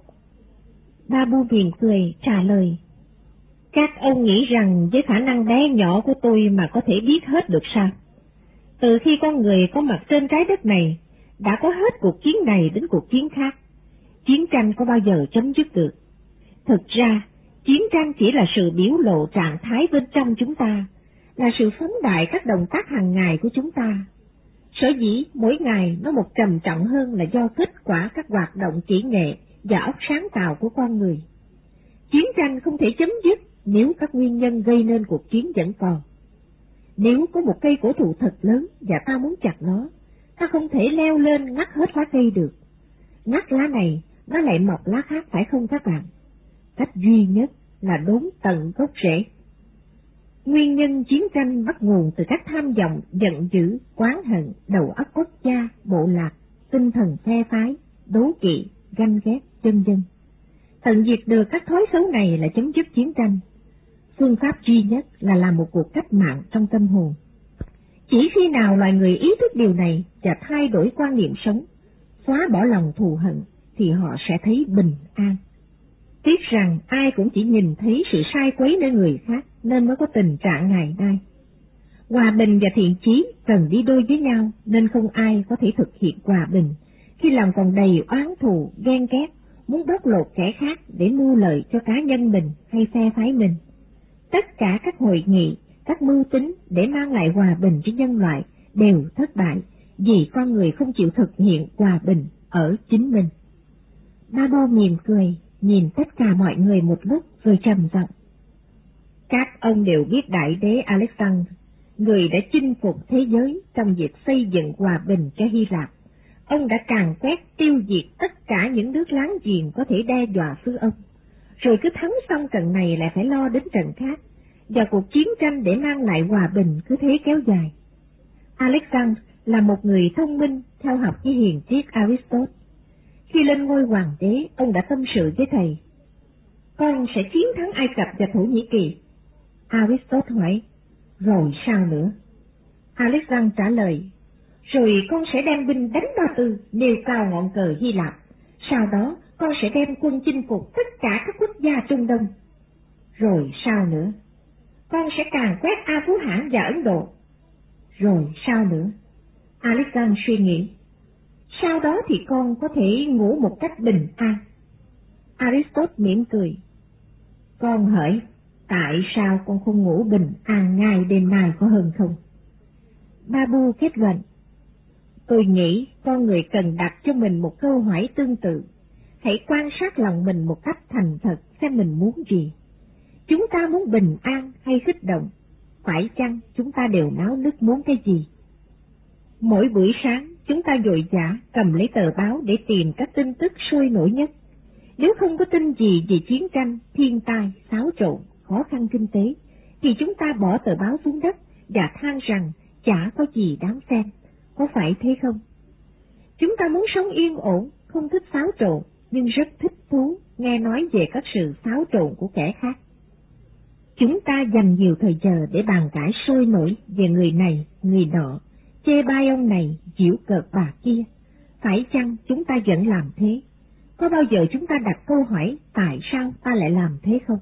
Babu mỉm cười trả lời. Các ông nghĩ rằng với khả năng bé nhỏ của tôi mà có thể biết hết được sao? Từ khi con người có mặt trên trái đất này, đã có hết cuộc chiến này đến cuộc chiến khác. Chiến tranh có bao giờ chấm dứt được? Thực ra, chiến tranh chỉ là sự biểu lộ trạng thái bên trong chúng ta, là sự phóng đại các động tác hàng ngày của chúng ta. Sở dĩ mỗi ngày nó một trầm trọng hơn là do kết quả các hoạt động kỹ nghệ và óc sáng tạo của con người. Chiến tranh không thể chấm dứt nếu các nguyên nhân gây nên cuộc chiến vẫn còn. Nếu có một cây cổ thụ thật lớn và ta muốn chặt nó, ta không thể leo lên ngắt hết lá cây được. Ngắt lá này, nó lại mọc lá khác phải không các bạn? Cách duy nhất là đốn tận gốc rễ. Nguyên nhân chiến tranh bắt nguồn từ các tham vọng, giận dữ, oán hận, đầu óc quốc gia, bộ lạc, tinh thần phe phái, đố kỵ, ganh ghét, vân vân. Tận diệt được các thói xấu này là chấm dứt chiến tranh. Phương pháp duy nhất là làm một cuộc cách mạng trong tâm hồn. Chỉ khi nào loài người ý thức điều này và thay đổi quan niệm sống, xóa bỏ lòng thù hận, thì họ sẽ thấy bình an. Tiếc rằng ai cũng chỉ nhìn thấy sự sai quấy nơi người khác nên mới có tình trạng ngày nay. Hòa bình và thiện chí cần đi đôi với nhau, nên không ai có thể thực hiện hòa bình khi lòng còn đầy oán thù, ghen ghét, muốn bóc lột kẻ khác để mưu lợi cho cá nhân mình hay phe phái mình. Tất cả các hội nghị, các mưu tính để mang lại hòa bình cho nhân loại đều thất bại vì con người không chịu thực hiện hòa bình ở chính mình. Babu mỉm cười, nhìn tất cả mọi người một lúc rồi trầm giọng. Các ông đều biết đại đế Alexander, người đã chinh phục thế giới trong việc xây dựng hòa bình cho Hy Lạp. Ông đã càn quét tiêu diệt tất cả những nước láng giềng có thể đe dọa xứ ông. Rồi cứ thắng xong trận này lại phải lo đến trận khác, và cuộc chiến tranh để mang lại hòa bình cứ thế kéo dài. Alexander là một người thông minh theo học với hiền triết Aristotle. Khi lên ngôi hoàng đế, ông đã tâm sự với thầy: con sẽ chiến thắng Ai Cập và Thổ Nhĩ Kỳ. Aristotle hỏi: rồi sao nữa? Alexander trả lời: rồi con sẽ đem binh đánh Ba Tư, nêu cao ngọn cờ Hy Lạp. Sau đó con sẽ đem quân chinh phục tất cả các quốc gia Trung Đông. Rồi sao nữa? Con sẽ càn quét A Phú Hãn và Ấn Độ. Rồi sao nữa? Alexander suy nghĩ: sau đó thì con có thể ngủ một cách bình an. Aristotle mỉm cười: con hỏi, tại sao con không ngủ bình an ngay đêm nay có hơn không? Babu kết luận: tôi nghĩ con người cần đặt cho mình một câu hỏi tương tự. Hãy quan sát lòng mình một cách thành thật xem mình muốn gì. Chúng ta muốn bình an hay kích động? Phải chăng chúng ta đều náo nức muốn cái gì? Mỗi buổi sáng chúng ta vội vã cầm lấy tờ báo để tìm các tin tức sôi nổi nhất. Nếu không có tin gì về chiến tranh, thiên tai, xáo trộn, khó khăn kinh tế, thì chúng ta bỏ tờ báo xuống đất và than rằng chả có gì đáng xem. Có phải thế không? Chúng ta muốn sống yên ổn, không thích xáo trộn, nhưng rất thích thú nghe nói về các sự xáo trộn của kẻ khác. Chúng ta dành nhiều thời giờ để bàn cãi sôi nổi về người này, người nọ, chê bai ông này, giễu cợt bà kia. Phải chăng chúng ta vẫn làm thế? Có bao giờ chúng ta đặt câu hỏi tại sao ta lại làm thế không?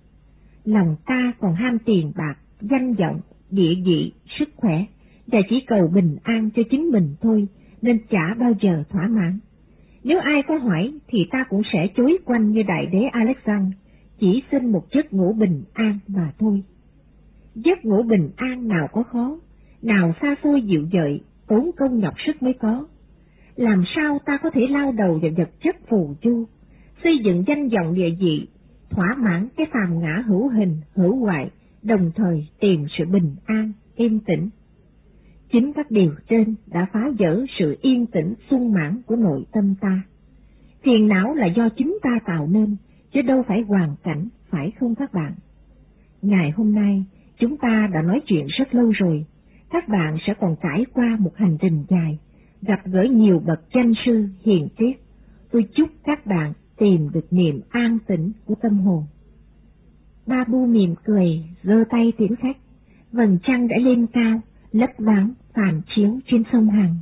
Lòng ta còn ham tiền bạc, danh vọng, địa vị, sức khỏe, và chỉ cầu bình an cho chính mình thôi, nên chả bao giờ thỏa mãn. Nếu ai có hỏi thì ta cũng sẽ chối quanh như đại đế Alexander, chỉ xin một giấc ngủ bình an mà thôi. Giấc ngủ bình an nào có khó, nào xa xôi dịu dợi, tốn công nhọc sức mới có. Làm sao ta có thể lao đầu vào vật chất phù du, xây dựng danh vọng địa vị, thỏa mãn cái phàm ngã hữu hình, hữu hoại, đồng thời tìm sự bình an, yên tĩnh? Chính các điều trên đã phá vỡ sự yên tĩnh sung mãn của nội tâm ta. Phiền não là do chính ta tạo nên, chứ đâu phải hoàn cảnh, phải không các bạn? Ngày hôm nay, chúng ta đã nói chuyện rất lâu rồi, các bạn sẽ còn trải qua một hành trình dài, gặp gỡ nhiều bậc danh sư hiền triết. Tôi chúc các bạn tìm được niềm an tĩnh của tâm hồn. Babu mỉm cười, giơ tay tiễn khách. Vầng trăng đã lên cao, lấp loáng phản chiếu trên sông Hằng.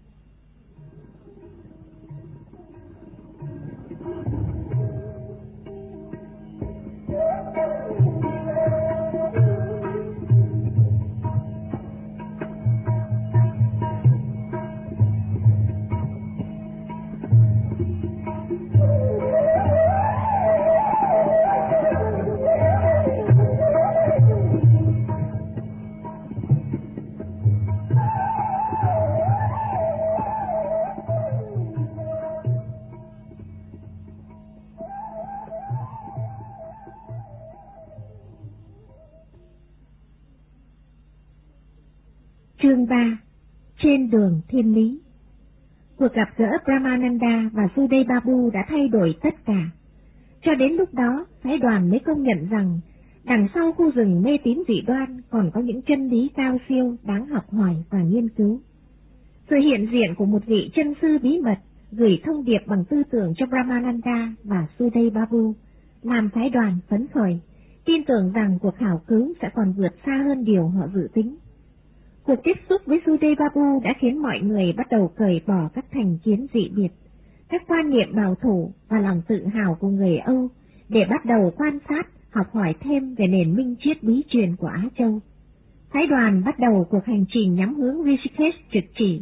Chương 3. Trên đường thiên lý. Cuộc gặp gỡ Brahmananda và Sudev Babu đã thay đổi tất cả. Cho đến lúc đó, phái đoàn mới công nhận rằng đằng sau khu rừng mê tín dị đoan còn có những chân lý cao siêu đáng học hỏi và nghiên cứu. Sự hiện diện của một vị chân sư bí mật gửi thông điệp bằng tư tưởng cho Brahmananda và Sudev Babu làm phái đoàn phấn khởi, tin tưởng rằng cuộc khảo cứu sẽ còn vượt xa hơn điều họ dự tính. Cuộc tiếp xúc với Sude Babu đã khiến mọi người bắt đầu cởi bỏ các thành kiến dị biệt, các quan niệm bảo thủ và lòng tự hào của người Âu để bắt đầu quan sát, học hỏi thêm về nền minh triết bí truyền của Á Châu. Phái đoàn bắt đầu cuộc hành trình nhắm hướng Rishikesh trực chỉ.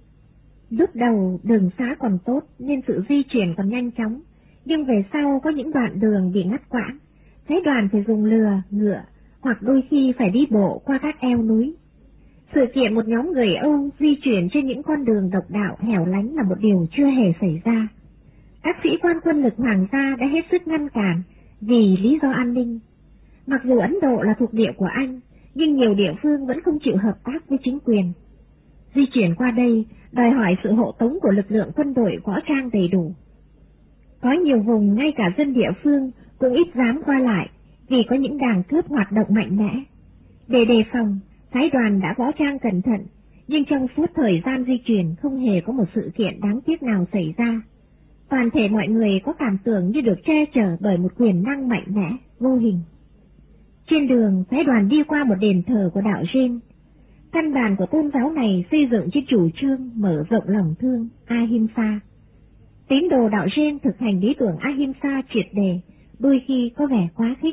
Lúc đầu đường xá còn tốt nên sự di chuyển còn nhanh chóng, nhưng về sau có những đoạn đường bị ngắt quãng, phái đoàn phải dùng lừa, ngựa hoặc đôi khi phải đi bộ qua các eo núi. Sự kiện một nhóm người Âu di chuyển trên những con đường độc đạo hẻo lánh là một điều chưa hề xảy ra. Các sĩ quan quân lực hoàng gia đã hết sức ngăn cản vì lý do an ninh. Mặc dù Ấn Độ là thuộc địa của Anh, nhưng nhiều địa phương vẫn không chịu hợp tác với chính quyền. Di chuyển qua đây đòi hỏi sự hộ tống của lực lượng quân đội võ trang đầy đủ. Có nhiều vùng ngay cả dân địa phương cũng ít dám qua lại vì có những đảng cướp hoạt động mạnh mẽ. Để đề phòng, phái đoàn đã võ trang cẩn thận, nhưng trong suốt thời gian di chuyển không hề có một sự kiện đáng tiếc nào xảy ra. Toàn thể mọi người có cảm tưởng như được che chở bởi một quyền năng mạnh mẽ, vô hình. Trên đường, phái đoàn đi qua một đền thờ của đạo Jain. Căn bản của tôn giáo này xây dựng trên chủ trương mở rộng lòng thương, Ahimsa. Tín đồ đạo Jain thực hành lý tưởng Ahimsa triệt đề, đôi khi có vẻ quá khích.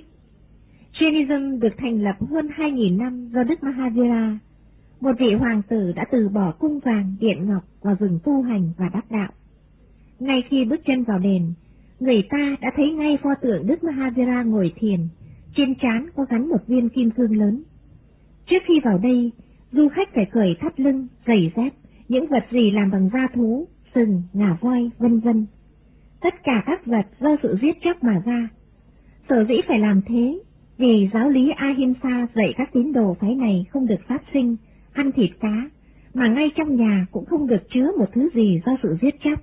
Jainism được thành lập hơn 2.000 năm do Đức Mahavira, một vị hoàng tử đã từ bỏ cung vàng, điện ngọc vào rừng tu hành và đắc đạo. Ngay khi bước chân vào đền, người ta đã thấy ngay pho tượng Đức Mahavira ngồi thiền, trên trán có gắn một viên kim cương lớn. Trước khi vào đây, du khách phải cởi thắt lưng, giày dép, những vật gì làm bằng da thú, sừng, ngà voi, vân vân. Tất cả các vật do sự giết chóc mà ra. Sở dĩ phải làm thế, vì giáo lý Ahimsa dạy các tín đồ phái này không được sát sinh, ăn thịt cá, mà ngay trong nhà cũng không được chứa một thứ gì do sự giết chóc.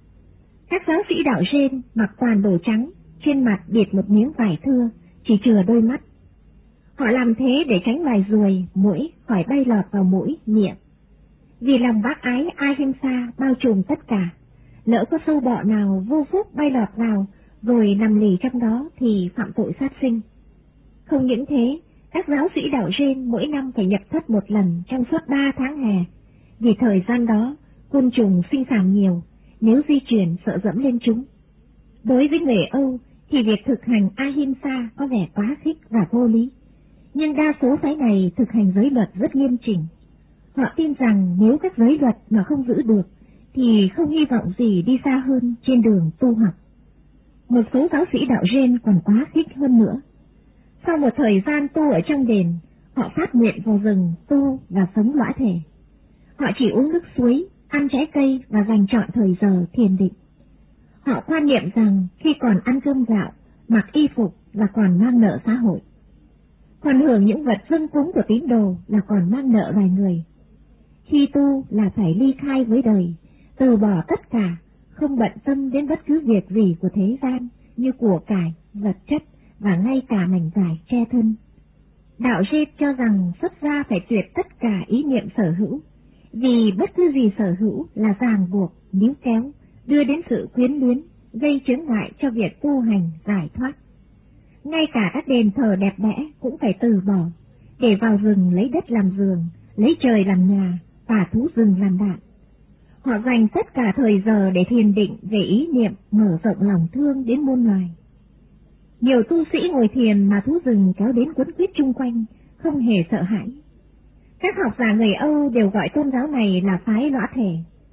Các giáo sĩ đạo Jain mặc toàn đồ trắng, trên mặt bịt một miếng vải thưa, chỉ chừa đôi mắt. Họ làm thế để tránh loài ruồi, muỗi khỏi bay lọt vào mũi, miệng. Vì lòng bác ái Ahimsa bao trùm tất cả, lỡ có sâu bọ nào vô phúc bay lọt vào, rồi nằm lì trong đó thì phạm tội sát sinh. Không những thế, các giáo sĩ đạo Jain mỗi năm phải nhập thất một lần trong suốt 3 tháng hè, vì thời gian đó côn trùng sinh sản nhiều, nếu di chuyển sợ dẫm lên chúng. Đối với người Âu thì việc thực hành Ahimsa có vẻ quá khích và vô lý, nhưng đa số phái này thực hành giới luật rất nghiêm chỉnh. Họ tin rằng nếu các giới luật mà không giữ được thì không hy vọng gì đi xa hơn trên đường tu học. Một số giáo sĩ đạo Jain còn quá khích hơn nữa. Sau một thời gian tu ở trong đền, họ phát nguyện vào rừng tu và sống lõa thể. Họ chỉ uống nước suối, ăn trái cây và dành trọn thời giờ thiền định. Họ quan niệm rằng khi còn ăn cơm gạo, mặc y phục là còn mang nợ xã hội. Còn hưởng những vật dâng cúng của tín đồ là còn mang nợ loài người. Khi tu là phải ly khai với đời, từ bỏ tất cả, không bận tâm đến bất cứ việc gì của thế gian như của cải, vật chất và ngay cả mảnh vải che thân. Đạo Jain cho rằng xuất gia phải tuyệt tất cả ý niệm sở hữu, vì bất cứ gì sở hữu là ràng buộc, níu kéo, đưa đến sự quyến luyến, gây chướng ngại cho việc tu hành giải thoát. Ngay cả các đền thờ đẹp đẽ cũng phải từ bỏ, để vào rừng lấy đất làm giường, lấy trời làm nhà, và thú rừng làm đạn. Họ dành tất cả thời giờ để thiền định về ý niệm mở rộng lòng thương đến muôn loài. Nhiều tu sĩ ngồi thiền mà thú rừng kéo đến quấn quýt chung quanh, không hề sợ hãi. Các học giả người Âu đều gọi tôn giáo này là phái lõa thể,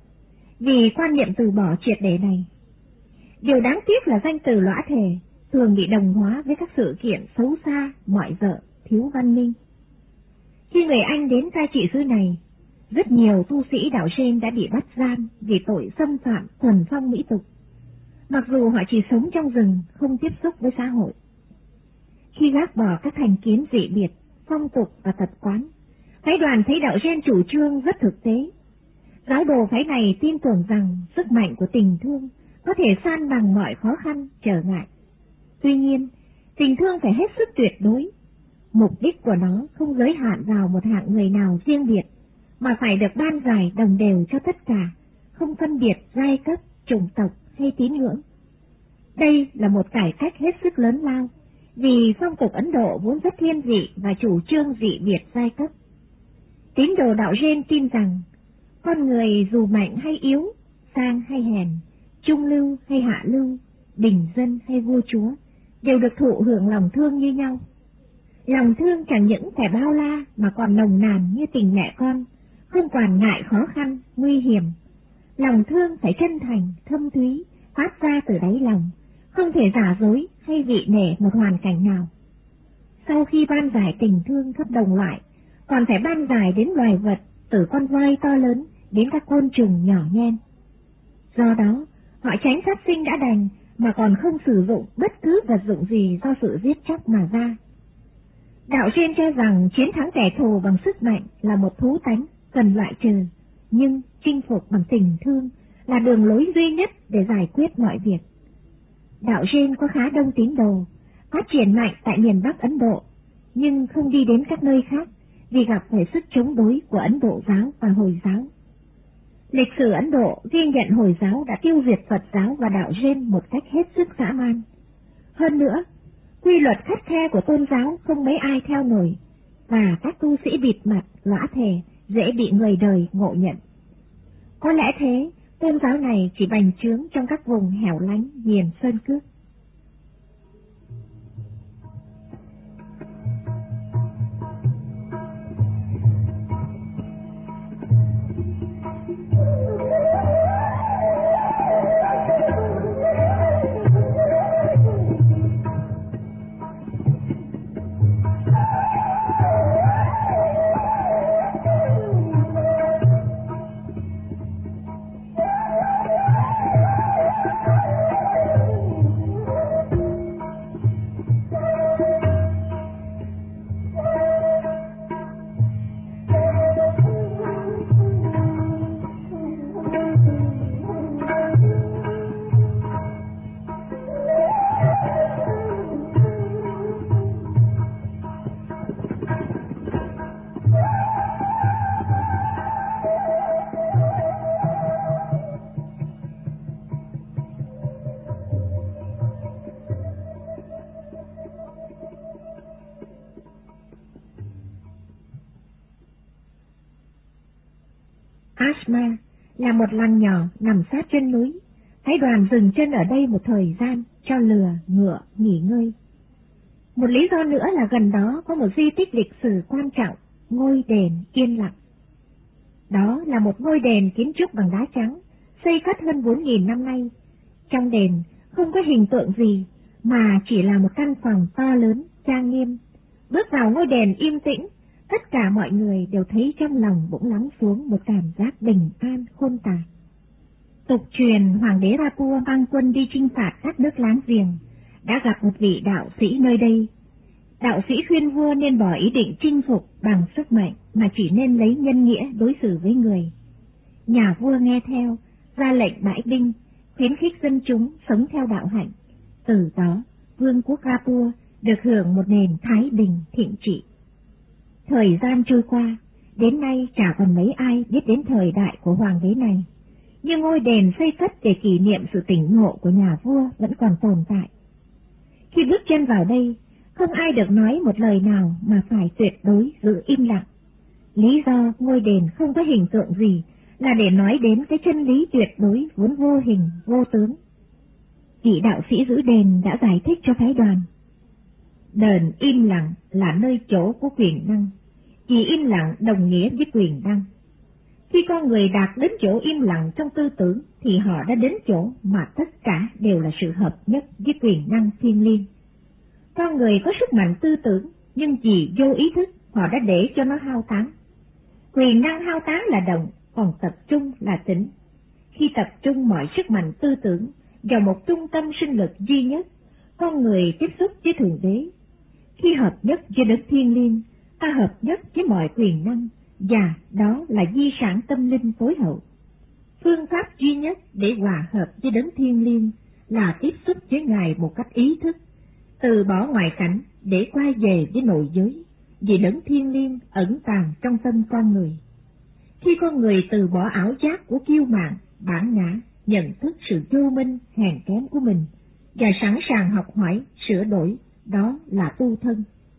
vì quan niệm từ bỏ triệt để này. Điều đáng tiếc là danh từ lõa thể thường bị đồng hóa với các sự kiện xấu xa, mọi dợ, thiếu văn minh. Khi người Anh đến cai trị xứ này, rất nhiều tu sĩ đạo Jain đã bị bắt giam vì tội xâm phạm thuần phong mỹ tục, mặc dù họ chỉ sống trong rừng, không tiếp xúc với xã hội. Khi gác bỏ các thành kiến dị biệt, phong tục và tập quán, phái đoàn thấy đạo Jain chủ trương rất thực tế. Giáo đồ phái này tin tưởng rằng sức mạnh của tình thương có thể san bằng mọi khó khăn, trở ngại. Tuy nhiên, tình thương phải hết sức tuyệt đối. Mục đích của nó không giới hạn vào một hạng người nào riêng biệt, mà phải được ban rải đồng đều cho tất cả, không phân biệt giai cấp, chủng tộc hay tín ngưỡng. Đây là một cải cách hết sức lớn lao, vì phong tục Ấn Độ vốn rất thiên vị và chủ trương dị biệt giai cấp. Tín đồ đạo Gen tin rằng con người dù mạnh hay yếu, sang hay hèn, trung lưu hay hạ lưu, bình dân hay vua chúa, đều được thụ hưởng lòng thương như nhau. Lòng thương chẳng những phải bao la mà còn nồng nàn như tình mẹ con, không quản ngại khó khăn, nguy hiểm. Lòng thương phải chân thành, thâm thúy, phát ra từ đáy lòng, không thể giả dối hay vị nể một hoàn cảnh nào. Sau khi ban giải tình thương khắp đồng loại, còn phải ban giải đến loài vật, từ con voi to lớn đến các côn trùng nhỏ nhen. Do đó, họ tránh sát sinh đã đành, mà còn không sử dụng bất cứ vật dụng gì do sự giết chóc mà ra. Đạo Gen cho rằng chiến thắng kẻ thù bằng sức mạnh là một thú tánh cần loại trừ, nhưng chinh phục bằng tình thương là đường lối duy nhất để giải quyết mọi việc. Đạo Gen có khá đông tín đồ, phát triển mạnh tại miền Bắc Ấn Độ, nhưng không đi đến các nơi khác vì gặp phải sức chống đối của Ấn Độ giáo và Hồi giáo. Lịch sử Ấn Độ ghi nhận Hồi giáo đã tiêu diệt Phật giáo và đạo Gen một cách hết sức dã man. Hơn nữa, quy luật khắt khe của tôn giáo không mấy ai theo nổi, và các tu sĩ bịt mặt, lõa thể dễ bị người đời ngộ nhận. Có lẽ thế, tôn giáo này chỉ bành trướng trong các vùng hẻo lánh miền sơn cước. Ashma là một làng nhỏ nằm sát chân núi. Phái đoàn dừng chân ở đây một thời gian cho lừa, ngựa nghỉ ngơi. Một lý do nữa là gần đó có một di tích lịch sử quan trọng, ngôi đền yên lặng. Đó là một ngôi đền kiến trúc bằng đá trắng, xây cất hơn 4.000 năm nay. Trong đền không có hình tượng gì, mà chỉ là một căn phòng to lớn, trang nghiêm. Bước vào ngôi đền yên tĩnh, tất cả mọi người đều thấy trong lòng bỗng lắng xuống một cảm giác bình an khôn tả. Tục truyền Hoàng đế Rapua mang quân đi chinh phạt các nước láng giềng, đã gặp một vị đạo sĩ nơi đây. Đạo sĩ khuyên vua nên bỏ ý định chinh phục bằng sức mạnh, mà chỉ nên lấy nhân nghĩa đối xử với người. Nhà vua nghe theo, ra lệnh bãi binh, khuyến khích dân chúng sống theo đạo hạnh. Từ đó, vương quốc Rapua được hưởng một nền thái bình thịnh trị. Thời gian trôi qua, đến nay chả còn mấy ai biết đến thời đại của hoàng đế này. Nhưng ngôi đền xây cất để kỷ niệm sự tỉnh ngộ của nhà vua vẫn còn tồn tại. Khi bước chân vào đây, không ai được nói một lời nào mà phải tuyệt đối giữ im lặng. Lý do ngôi đền không có hình tượng gì là để nói đến cái chân lý tuyệt đối vốn vô hình, vô tướng. Vị đạo sĩ giữ đền đã giải thích cho phái đoàn. Đền im lặng là nơi chỗ của quyền năng, chỉ im lặng đồng nghĩa với quyền năng. Khi con người đạt đến chỗ im lặng trong tư tưởng thì họ đã đến chỗ mà tất cả đều là sự hợp nhất với quyền năng thiêng liêng. Con người có sức mạnh tư tưởng, nhưng vì vô ý thức họ đã để cho nó hao tán. Quyền năng hao tán là động, còn tập trung là tĩnh. Khi tập trung mọi sức mạnh tư tưởng vào một trung tâm sinh lực duy nhất, con người tiếp xúc với Thượng Đế. Khi hợp nhất với đấng thiêng liêng, ta hợp nhất với mọi quyền năng, và đó là di sản tâm linh tối hậu. Phương pháp duy nhất để hòa hợp với đấng thiêng liêng là tiếp xúc với Ngài một cách ý thức, từ bỏ ngoại cảnh để quay về với nội giới, vì đấng thiêng liêng ẩn tàng trong tâm con người. Khi con người từ bỏ ảo giác của kiêu mạn, bản ngã, nhận thức sự vô minh, hèn kém của mình, và sẵn sàng học hỏi, sửa đổi, đó là tu thân.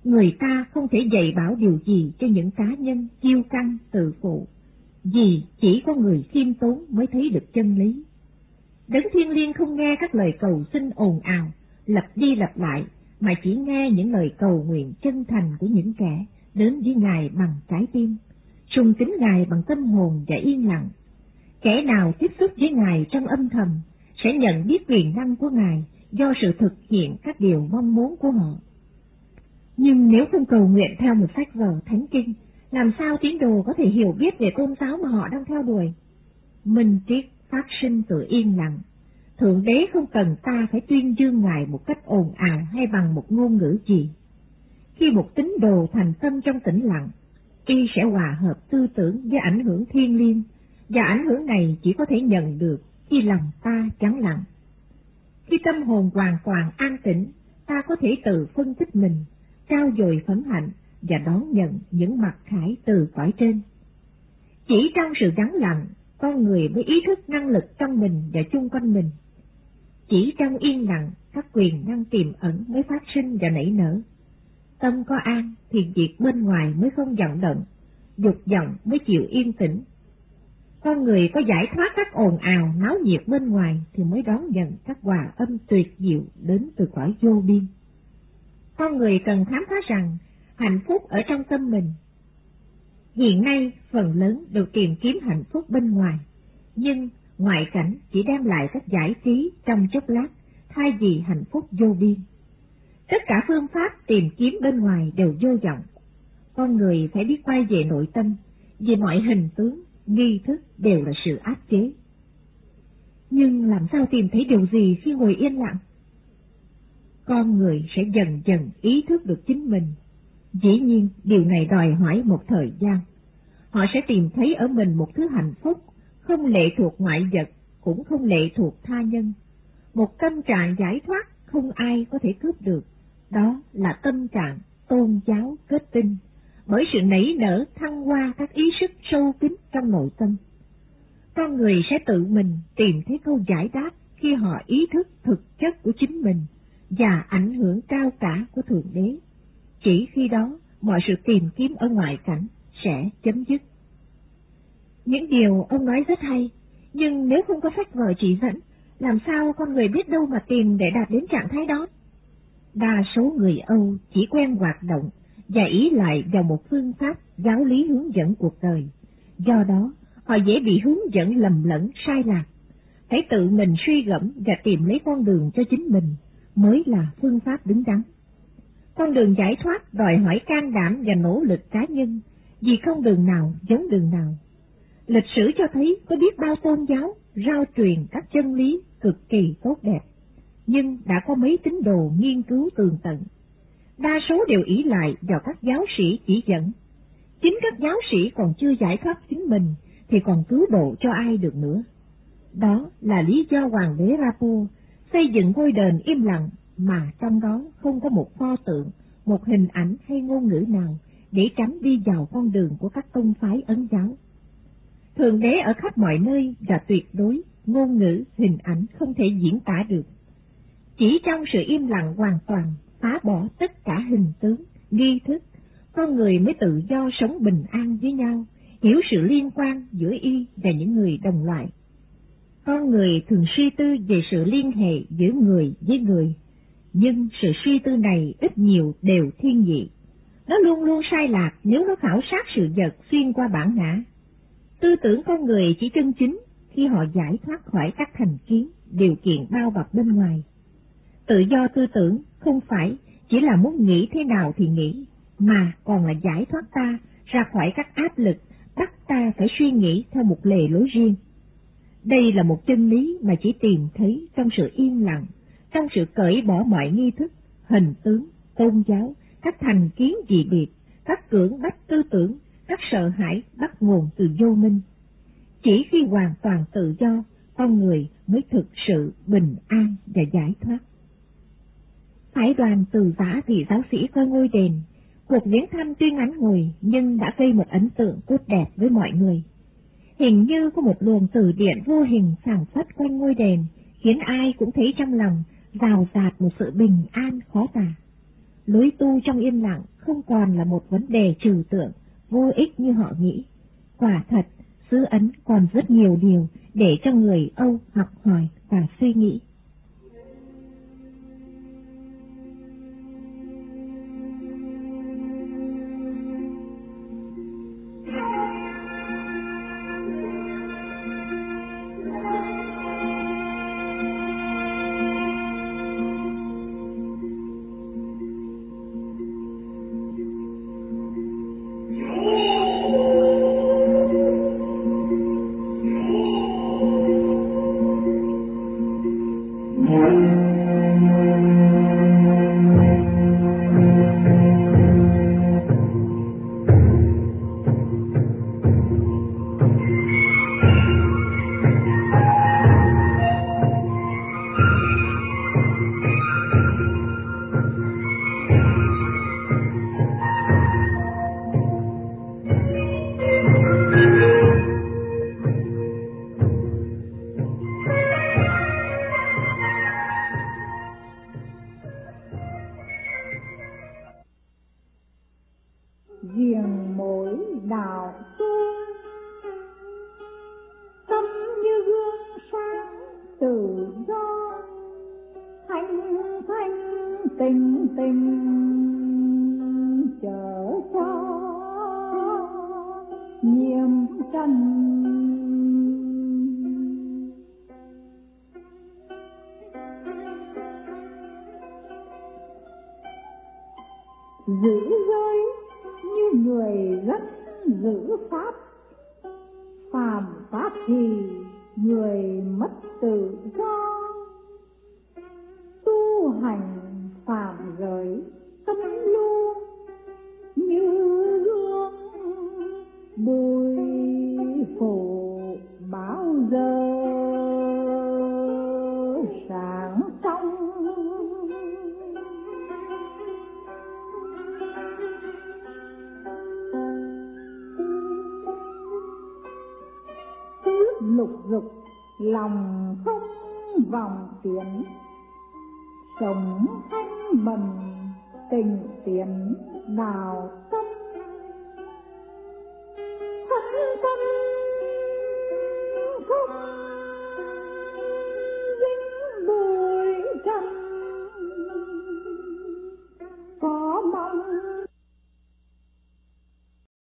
Người ta không thể dạy bảo điều gì cho những cá nhân kiêu căng tự phụ, vì chỉ có người khiêm tốn mới thấy được chân lý. Đấng Thiên Liêng không nghe các lời cầu xin ồn ào, lặp đi lặp lại, mà chỉ nghe những lời cầu nguyện chân thành của những kẻ đến với Ngài bằng trái tim, sùng kính Ngài bằng tâm hồn và yên lặng. Kẻ nào tiếp xúc với Ngài trong âm thầm sẽ nhận biết quyền năng của Ngài do sự thực hiện các điều mong muốn của họ. Nhưng nếu không cầu nguyện theo một sách vở thánh kinh, làm sao tín đồ có thể hiểu biết về tôn giáo mà họ đang theo đuổi? Minh triết phát sinh từ yên lặng. Thượng Đế không cần ta phải tuyên dương Ngài một cách ồn ào hay bằng một ngôn ngữ gì. Khi một tín đồ thành tâm trong tĩnh lặng, y sẽ hòa hợp tư tưởng với ảnh hưởng thiêng liêng, và ảnh hưởng này chỉ có thể nhận được khi lòng ta vắng lặng. Khi tâm hồn hoàn toàn an tĩnh, ta có thể tự phân tích mình, trao dồi phẩm hạnh và đón nhận những mặc khải từ cõi trên. Chỉ trong sự vắng lặng, con người mới ý thức năng lực trong mình và chung quanh mình. Chỉ trong yên lặng, các quyền năng tiềm ẩn mới phát sinh và nảy nở. Tâm có an thì việc bên ngoài mới không vọng động, dục vọng mới chịu yên tĩnh. Con người có giải thoát các ồn ào náo nhiệt bên ngoài thì mới đón nhận các hòa âm tuyệt diệu đến từ cõi vô biên. Con người cần khám phá rằng hạnh phúc ở trong tâm mình. Hiện nay phần lớn đều tìm kiếm hạnh phúc bên ngoài, nhưng ngoại cảnh chỉ đem lại các giải trí trong chốc lát thay vì hạnh phúc vô biên. Tất cả phương pháp tìm kiếm bên ngoài đều vô vọng. Con người phải biết quay về nội tâm, vì mọi hình tướng, nghi thức đều là sự áp chế. Nhưng làm sao tìm thấy điều gì khi ngồi yên lặng? Con người sẽ dần dần ý thức được chính mình. Dĩ nhiên, điều này đòi hỏi một thời gian. Họ sẽ tìm thấy ở mình một thứ hạnh phúc, không lệ thuộc ngoại vật, cũng không lệ thuộc tha nhân. Một tâm trạng giải thoát không ai có thể cướp được. Đó là tâm trạng tôn giáo kết tinh, bởi sự nảy nở thăng hoa các ý sức sâu kín trong nội tâm. Con người sẽ tự mình tìm thấy câu giải đáp khi họ ý thức thực chất của chính mình và ảnh hưởng cao cả của Thượng Đế. Chỉ khi đó mọi sự tìm kiếm ở ngoại cảnh sẽ chấm dứt. Những điều ông nói rất hay, nhưng nếu không có sách vở chỉ dẫn, làm sao con người biết đâu mà tìm để đạt đến trạng thái đó? Đa số người Âu chỉ quen hoạt động và ý lại vào một phương pháp giáo lý hướng dẫn cuộc đời. Do đó, họ dễ bị hướng dẫn lầm lẫn sai lạc. Phải tự mình suy gẫm và tìm lấy con đường cho chính mình mới là phương pháp đúng đắn. Con đường giải thoát đòi hỏi can đảm và nỗ lực cá nhân, vì không đường nào giống đường nào. Lịch sử cho thấy có biết bao tôn giáo rao truyền các chân lý cực kỳ tốt đẹp, nhưng đã có mấy tín đồ nghiên cứu tường tận. Đa số đều ỷ lại vào các giáo sĩ chỉ dẫn. Chính các giáo sĩ còn chưa giải thoát chính mình thì còn cứu độ cho ai được nữa. Đó là lý do hoàng đế Rapu xây dựng ngôi đền im lặng mà trong đó không có một pho tượng, một hình ảnh hay ngôn ngữ nào để tránh đi vào con đường của các tông phái Ấn giáo. Thượng Đế ở khắp mọi nơi và tuyệt đối, ngôn ngữ, hình ảnh không thể diễn tả được. Chỉ trong sự im lặng hoàn toàn, phá bỏ tất cả hình tướng, nghi thức, con người mới tự do sống bình an với nhau, hiểu sự liên quan giữa y và những người đồng loại. Con người thường suy tư về sự liên hệ giữa người với người, nhưng sự suy tư này ít nhiều đều thiên vị. Nó luôn luôn sai lạc nếu nó khảo sát sự vật xuyên qua bản ngã. Tư tưởng con người chỉ chân chính khi họ giải thoát khỏi các thành kiến, điều kiện bao bọc bên ngoài. Tự do tư tưởng không phải chỉ là muốn nghĩ thế nào thì nghĩ, mà còn là giải thoát ta ra khỏi các áp lực, bắt ta phải suy nghĩ theo một lề lối riêng. Đây là một chân lý mà chỉ tìm thấy trong sự yên lặng, trong sự cởi bỏ mọi nghi thức, hình tướng, tôn giáo, các thành kiến dị biệt, các cưỡng bách tư tưởng, các sợ hãi bắt nguồn từ vô minh. Chỉ khi hoàn toàn tự do, con người mới thực sự bình an và giải thoát. Phái đoàn từ giã thị giáo sĩ coi ngôi đền, cuộc viếng thăm tuy ngắn ngủi nhưng đã gây một ấn tượng tốt đẹp với mọi người. Hình như có một luồng từ điện vô hình phảng phất quanh ngôi đền, khiến ai cũng thấy trong lòng rào rạt một sự bình an khó tả. Lối tu trong yên lặng không còn là một vấn đề trừu tượng, vô ích như họ nghĩ. Quả thật, xứ Ấn còn rất nhiều điều để cho người Âu học hỏi và suy nghĩ. Riêng mỗi đạo tu tâm như gương sáng tự do, thanh thanh tình tình chở cho nhiệm trần. Giữ giới như người rất giữ pháp, phạm pháp thì người mất tự do. Tu hành phạm giới tâm lưu như hương bụi phủ bao giờ sáng trong. Lục dục lòng không vòng tiến, sống thanh bần tình tiến đạo tâm.